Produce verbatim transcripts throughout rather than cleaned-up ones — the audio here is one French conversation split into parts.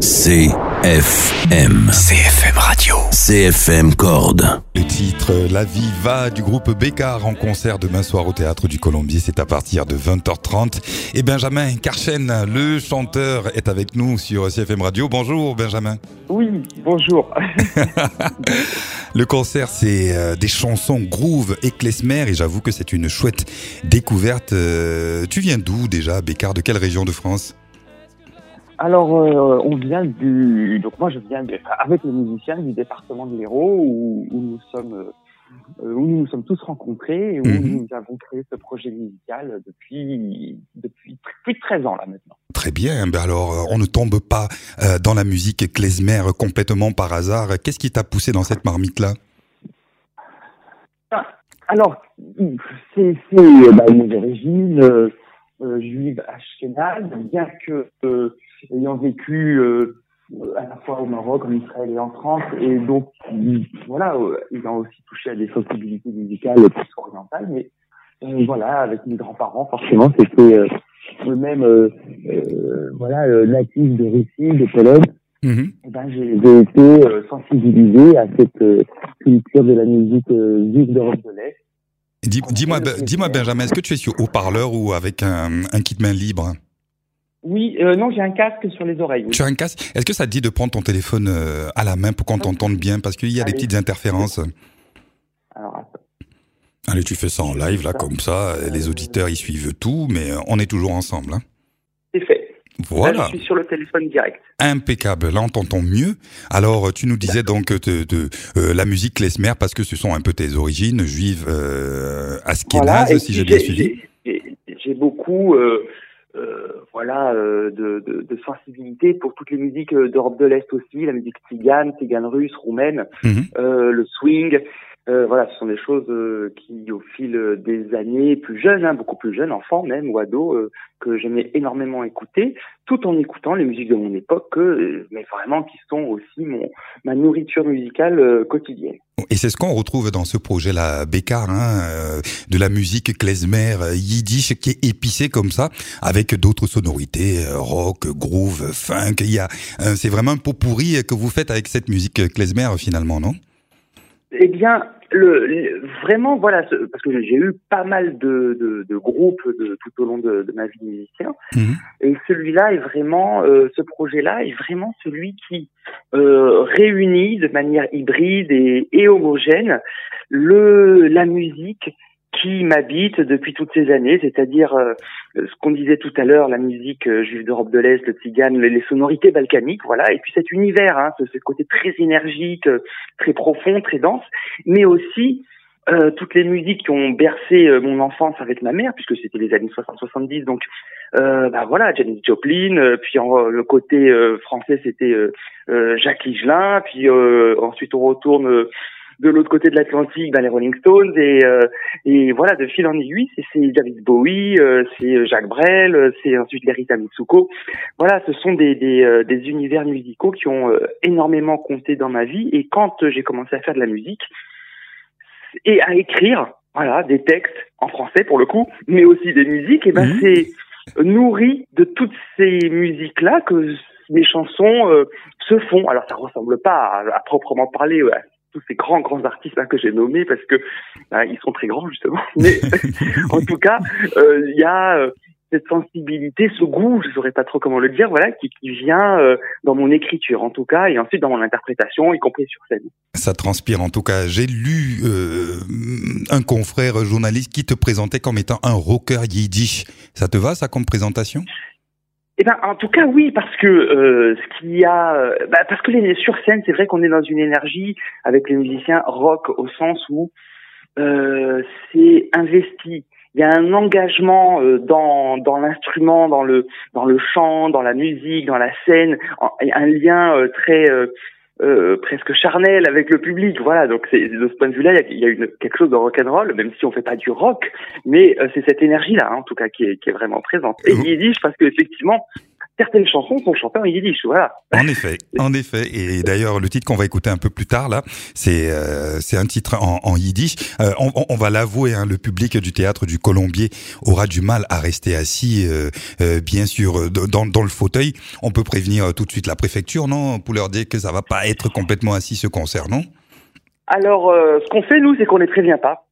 C F M. C F M Radio. C F M Corde. Le titre La vie va du groupe Bécard en concert demain soir au Théâtre du Colombier. C'est à partir de vingt heures trente. Et Benjamin Karchen, le chanteur, est avec nous sur C F M Radio. Bonjour Benjamin. Oui, bonjour. Le concert, c'est euh, des chansons groove et klezmer et j'avoue que c'est une chouette découverte. Euh, tu viens d'où déjà, Bécard? De quelle région de France? Alors, euh, on vient du... Donc moi, je viens de... avec les musiciens du département de l'Hérault où, où nous sommes... Euh, où nous nous sommes tous rencontrés et où mmh. nous avons créé ce projet musical depuis depuis plus de treize ans là maintenant. Très bien. Ben alors, on ne tombe pas euh, dans la musique klezmer complètement par hasard. Qu'est-ce qui t'a poussé dans cette marmite-là? Alors, c'est, c'est bah, mes origines euh, euh, juives ashkénazes, bien que euh, ayant vécu euh, à la fois au Maroc, en Israël et en France, et donc voilà, euh, ayant aussi touché à des sensibilités musicales plus orientales, mais euh, voilà, avec mes grands-parents, forcément, c'était euh, eux-mêmes euh, euh, voilà, euh, natifs de Russie, de Pologne. Mm-hmm. Et ben, j'ai, j'ai été euh, sensibilisé à cette euh, culture de la musique euh, juive d'Europe de l'Est. Dis, dis-moi, dis-moi, Benjamin, est-ce que tu es sur haut-parleur ou avec un, un kit main libre? Oui, euh, non, j'ai un casque sur les oreilles. Oui. Tu as un casque? Est-ce que ça te dit de prendre ton téléphone euh, à la main pour qu'on t'entende bien? Parce qu'il y a Allez. des petites interférences. Alors, attends. Allez, tu fais ça en live, là, comme ça. Les auditeurs, ils suivent tout, mais on est toujours ensemble. Hein. C'est fait. Voilà. Là, je suis sur le téléphone direct. Impeccable. Là, on t'entend mieux. Alors, tu nous disais donc de, de, de euh, la musique klezmer parce que ce sont un peu tes origines juives euh, ashkénazes, voilà, si j'ai bien suivi. J'ai, j'ai beaucoup... Euh, Euh, voilà, euh, de, de, de sensibilité pour toutes les musiques d'Europe de l'Est aussi, la musique tzigane, tzigane russe, roumaine, mmh. euh, le swing. Euh, voilà, ce sont des choses euh, qui, au fil des années, plus jeunes, hein, beaucoup plus jeunes, enfants même ou ados, euh, que j'aimais énormément écouter, tout en écoutant les musiques de mon époque, euh, mais vraiment qui sont aussi mon ma nourriture musicale euh, quotidienne. Et c'est ce qu'on retrouve dans ce projet-là, Bécard, hein, euh, de la musique klezmer, yiddish, qui est épicée comme ça, avec d'autres sonorités, euh, rock, groove, funk. Il y a, euh, c'est vraiment un pot pourri que vous faites avec cette musique klezmer finalement, non? Eh bien, le, le vraiment, voilà, ce, parce que j'ai eu pas mal de, de, de groupes de, tout au long de, de ma vie de musicien, mmh. et celui-là est vraiment, euh, ce projet-là est vraiment celui qui euh, réunit de manière hybride et, et homogène le la musique qui m'habite depuis toutes ces années, c'est-à-dire euh, ce qu'on disait tout à l'heure, la musique euh, juive d'Europe de l'Est, le tzigane, les, les sonorités balkaniques, voilà, et puis cet univers, hein, ce, ce côté très énergique, euh, très profond, très dense, mais aussi euh, toutes les musiques qui ont bercé euh, mon enfance avec ma mère, puisque c'était les années soixante soixante-dix, donc euh, bah voilà, Janis Joplin, euh, puis en, le côté euh, français c'était euh, euh, Jacques Higelin, puis euh, ensuite on retourne euh, de l'autre côté de l'Atlantique, ben les Rolling Stones, et euh, et voilà, de fil en aiguille, c'est, c'est David Bowie, euh, c'est Jacques Brel, euh, c'est ensuite les Rita Mitsuko. Voilà, ce sont des des, euh, des univers musicaux qui ont euh, énormément compté dans ma vie. Et quand euh, j'ai commencé à faire de la musique et à écrire, voilà, des textes en français pour le coup, mais aussi des musiques, et ben mmh. c'est nourri de toutes ces musiques-là que les chansons euh, se font. Alors ça ressemble pas à, à proprement parler ouais, tous ces grands grands artistes là que j'ai nommés parce que bah, ils sont très grands justement, mais en tout cas il euh, y a euh, cette sensibilité, ce goût, je saurais pas trop comment le dire, voilà, qui, qui vient euh, dans mon écriture en tout cas, et ensuite dans mon interprétation, y compris sur scène. Ça transpire en tout cas. J'ai lu euh, un confrère journaliste qui te présentait comme étant un rocker yiddish. Ça te va ça comme présentation? Eh ben, en tout cas, oui, parce que euh, ce qu'il y a, bah, parce que les, sur scène, c'est vrai qu'on est dans une énergie avec les musiciens rock au sens où euh, c'est investi. Il y a un engagement euh, dans dans l'instrument, dans le dans le chant, dans la musique, dans la scène, un lien euh, très euh, Euh, presque charnel avec le public, voilà. Donc c'est de ce point de vue-là, il y a, y a une, quelque chose de rock'n'roll, même si on fait pas du rock, mais euh, c'est cette énergie-là, hein, en tout cas, qui est, qui est vraiment présente. Et yiddish, parce que effectivement, certaines chansons sont chantées en yiddish, voilà. En effet, en effet. Et d'ailleurs, le titre qu'on va écouter un peu plus tard, là, c'est euh, c'est un titre en, en yiddish. Euh, on, on va l'avouer, hein, le public du théâtre du Colombier aura du mal à rester assis, euh, euh, bien sûr, dans, dans le fauteuil. On peut prévenir tout de suite la préfecture, non, pour leur dire que ça va pas être complètement assis ce concert, non? Alors, euh, ce qu'on fait, nous, c'est qu'on les prévient pas.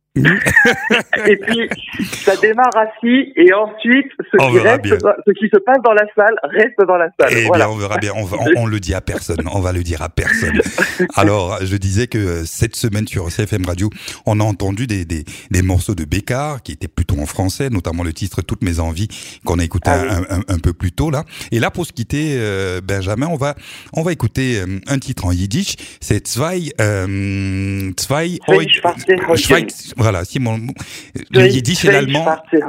Et puis, ça démarre assis, et ensuite, ce qui, reste, ce qui se passe dans la salle reste dans la salle. Eh voilà. bien, on verra bien. On, va, on, on le dit à personne. On va le dire à personne. Alors, je disais que cette semaine sur C F M Radio, on a entendu des, des, des morceaux de Bécart qui étaient plutôt en français, notamment le titre Toutes mes envies qu'on a écouté ah, un, oui. un, un peu plus tôt là. Et là, pour se quitter, euh, Benjamin, on va on va écouter euh, un titre en yiddish. C'est Zwei euh, Zwei Schweiz. Voilà, si mon le yiddish et l'allemand,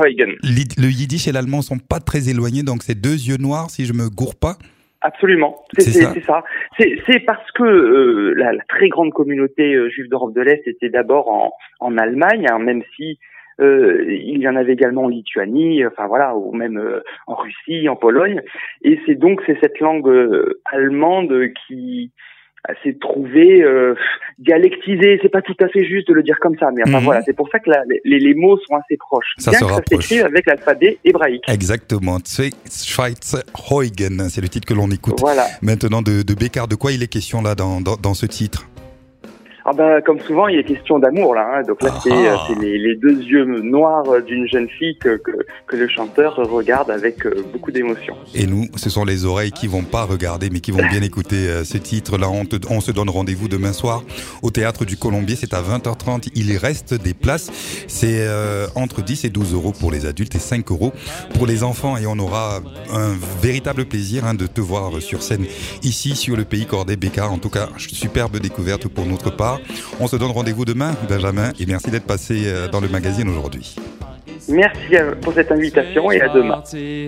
le yiddish et l'allemand sont pas très éloignés, donc c'est deux yeux noirs, si je me gourre pas. Absolument, c'est, c'est, c'est ça. C'est, ça. c'est, c'est parce que euh, la, la très grande communauté euh, juive d'Europe de l'Est était d'abord en, en Allemagne, hein, même si euh, il y en avait également en Lituanie, enfin voilà, ou même euh, en Russie, en Pologne. Et c'est donc c'est cette langue euh, allemande qui s'est trouvée euh, dialectisée. C'est pas tout à fait juste de le dire comme ça, mais enfin mmh. voilà, c'est pour ça que la, les, les mots sont assez proches. Ça bien se que rapproche. Ça s'écrit avec l'alphabet hébraïque. Exactement. Schweizerheugen, c'est le titre que l'on écoute. Voilà. Maintenant de, de Bécart. De quoi il est question là dans, dans, dans ce titre? Ah ben, comme souvent, il est question d'amour là. Hein. Donc là, c'est, ah. c'est les, les deux yeux noirs d'une jeune fille que, que, que le chanteur regarde avec euh, beaucoup d'émotion. Et nous, ce sont les oreilles qui vont pas regarder, mais qui vont bien écouter euh, ce titre-là. On, te, on se donne rendez-vous demain soir au Théâtre du Colombier. C'est à vingt heures trente. Il reste des places. C'est euh, entre dix et douze euros pour les adultes et cinq euros pour les enfants. Et on aura un véritable plaisir hein, de te voir sur scène ici sur le Pays Cordé Bécart. En tout cas, superbe découverte pour notre part. On se donne rendez-vous demain, Benjamin, et merci d'être passé dans le magazine aujourd'hui. Merci pour cette invitation et à demain.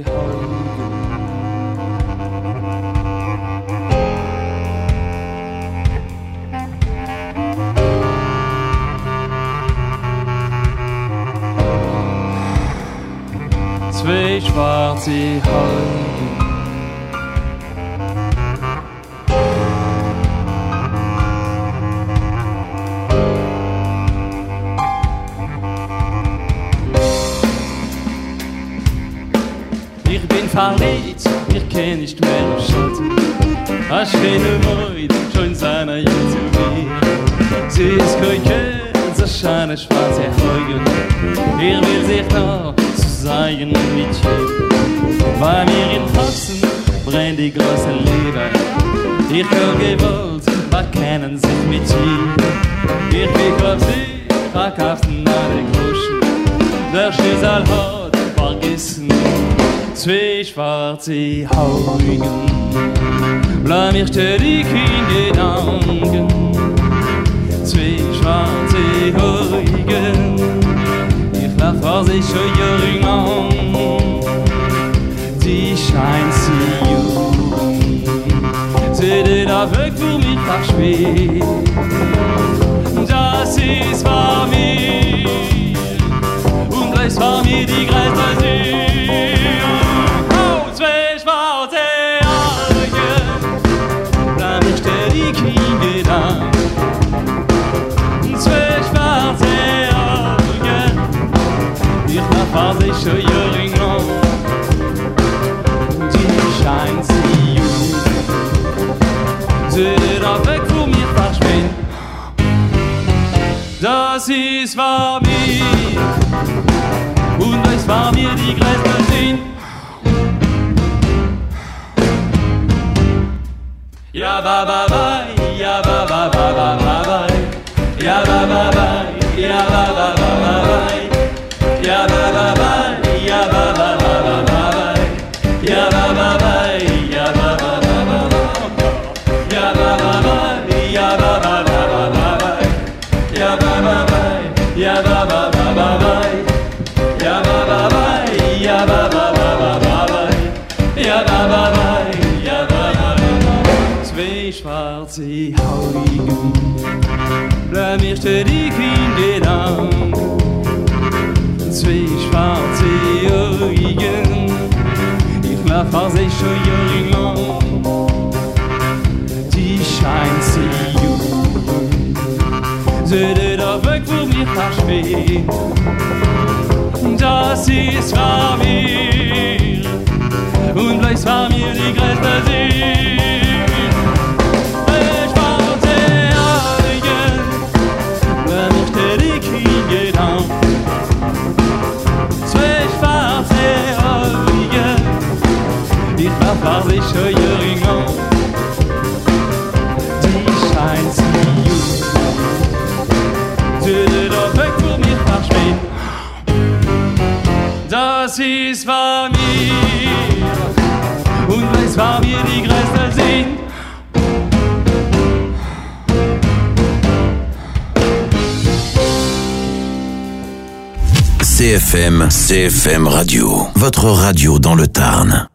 Zwei schwarze Augen. Verliebt, ich kenn nicht mehr im Schatten. A schöne Mäut, schon seiner Jung zu mir. Sie ist Köche, so schöne schwarze Augen. Er will sich noch zu sagen mit dir. Bei mir in Herzen brennt die große Liebe. Ich hab gewollt, bekennen sich mit dir. Ich blick auf sie, verkauften alle Groschen. Der Schlüssel hat vergessen. Zwei schwarze Augen, bleib mir ständig in Gedanken. Zwei schwarze Augen, ich lach vor sich schon jahrelang. Die scheint sie jung, c'est de la weg pour mich verspielt. Das ist für mich, und gleich für mich die größte Süd. Was ich schon jahrelang, die scheint sie jung, sie da weg von mir verschwindet. Das ist für mich, und es war mir die größte Sinn. Ja ba ba ba, ja ba ba ba ba ba ba, ja ba ba ba, ja ba ba ba ba ba. Ya ba ba ba, ya ba ba ba ba ba, ya ba ba ba, ya ba ba ba ba ba, ya ba ba ba, ya ba ba ba ba ba, ya ba ba ba, ya ba ba ba ba ba, ya ba ba ba, ya ba ba ba ba ba, ya ba ba ba, ya ba ba ba. Zwei schwarze Augen, bleib mir ständig in Gedanken. Zwei schwarze Augen, ich war vor sich schon jahring lang. Die scheint sie jung. Söde da weg, wo mir verschwebt. Das ist war mir. Und gleich war mir die größte Sinn. Ich war der Heilige, wenn ich der Dickie getan. Ich war der Heilige, ich war vor sich schon jahring lang. Die scheint sie jung. Söde da weg, wo mir verschwebt. Das ist war mir. Und es war mir die größte Sinn. C F M, C F M Radio, votre radio dans le Tarn.